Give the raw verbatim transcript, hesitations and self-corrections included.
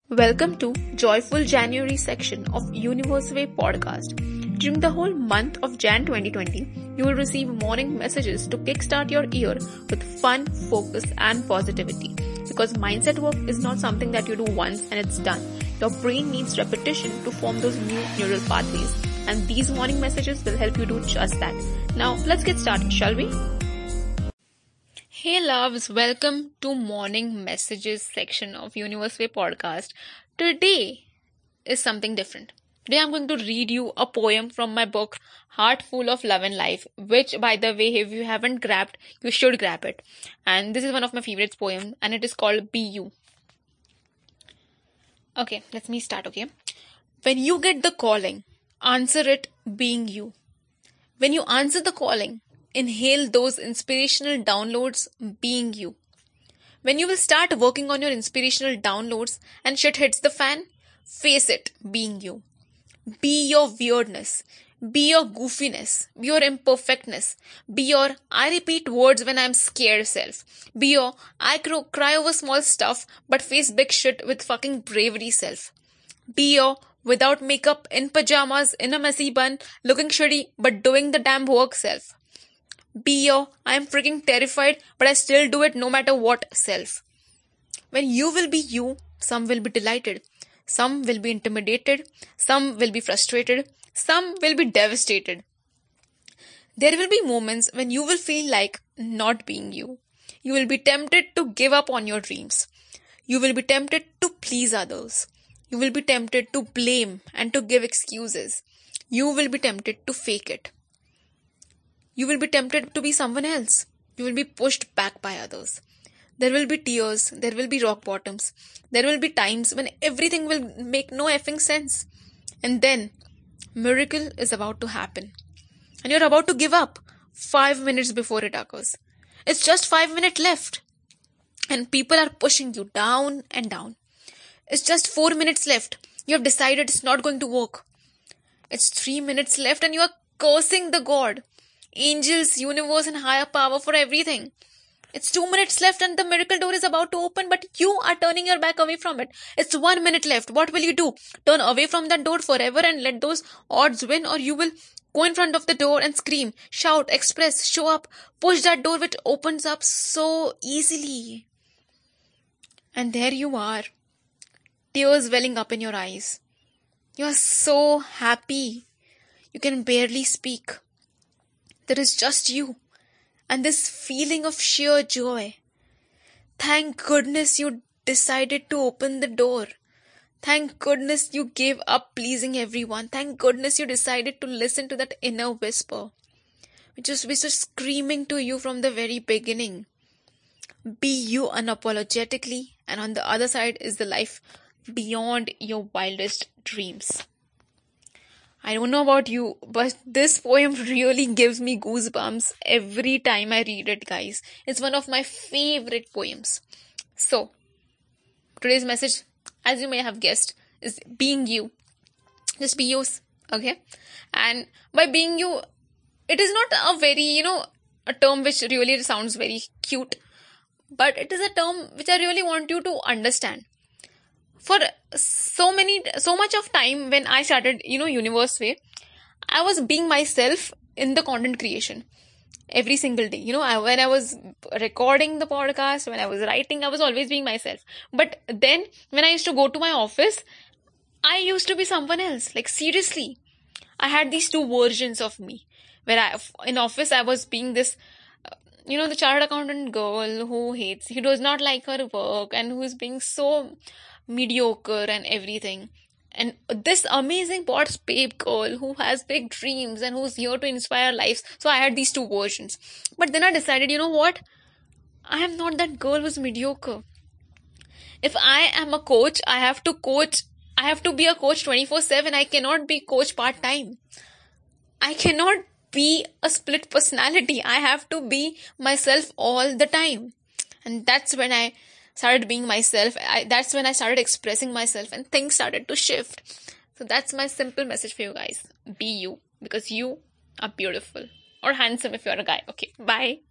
Welcome to Joyful January section of Universe Way podcast. During the whole month of Jan twenty twenty, you will receive morning messages to kickstart your year with fun, focus and positivity. Because mindset work is not something that you do once and it's done. Your brain needs repetition to form those new neural pathways. And these morning messages will help you do just that. Now, let's get started, shall we? Hey loves, welcome to morning messages section of Universe Way podcast. Today is something different. Today I'm going to read you a poem from my book Heart Full of Love and Life, which by the way, if you haven't grabbed, you should grab it. And this is one of my favorite poems and it is called Be You. Okay, let me start, okay? When you get the calling, answer it being you. When you answer the calling, inhale those inspirational downloads being you. When you will start working on your inspirational downloads and shit hits the fan, face it being you. Be your weirdness. Be your goofiness. Be your imperfectness. Be your I repeat words when I'm scared self. Be your I cry over small stuff but face big shit with fucking bravery self. Be your without makeup, in pajamas, in a messy bun, looking shitty but doing the damn work self. Be your, I am freaking terrified, but I still do it no matter what self. When you will be you, some will be delighted. Some will be intimidated. Some will be frustrated. Some will be devastated. There will be moments when you will feel like not being you. You will be tempted to give up on your dreams. You will be tempted to please others. You will be tempted to blame and to give excuses. You will be tempted to fake it. You will be tempted to be someone else. You will be pushed back by others. There will be tears. There will be rock bottoms. There will be times when everything will make no effing sense. And then, miracle is about to happen. And you're about to give up five minutes before it occurs. It's just five minutes left. And people are pushing you down and down. It's just four minutes left. You have decided it's not going to work. It's three minutes left and you are cursing the God. Angels, universe and higher power for everything. It's two minutes left and the miracle door is about to open, but you are turning your back away from it. It's one minute left. What will you do? Turn away from that door forever and let those odds win, or you will go in front of the door and scream, shout, express, show up, push that door which opens up so easily. And there you are. Tears welling up in your eyes. You are so happy. You can barely speak. There is just you and this feeling of sheer joy. Thank goodness you decided to open the door. Thank goodness you gave up pleasing everyone. Thank goodness you decided to listen to that inner whisper, which is, which is screaming to you from the very beginning. Be you unapologetically, and on the other side is the life beyond your wildest dreams. I don't know about you, but this poem really gives me goosebumps every time I read it, guys. It's one of my favorite poems. So, today's message, as you may have guessed, is being you. Just be you, okay? And by being you, it is not a very, you know, a term which really sounds very cute, but it is a term which I really want you to understand. For so many, so much of time when I started, you know, Universe Way, I was being myself in the content creation every single day. You know, I, when I was recording the podcast, when I was writing, I was always being myself. But then when I used to go to my office, I used to be someone else. Like seriously, I had these two versions of me. Where I, in office, I was being this, uh, you know, the chartered accountant girl who hates, who does not like her work and who is being so mediocre and everything, and this amazing boss babe girl who has big dreams and who's here to inspire lives. So I had these two versions, but then I decided, you know what, I am not that girl who's mediocre. If I am a coach, I have to coach, I have to be a coach twenty-four seven. I cannot be coach part-time. I cannot be a split personality. I have to be myself all the time. And that's when I started being myself. I, that's when I started expressing myself and things started to shift. So that's my simple message for you guys. Be you, because you are beautiful or handsome if you're a guy. Okay, bye.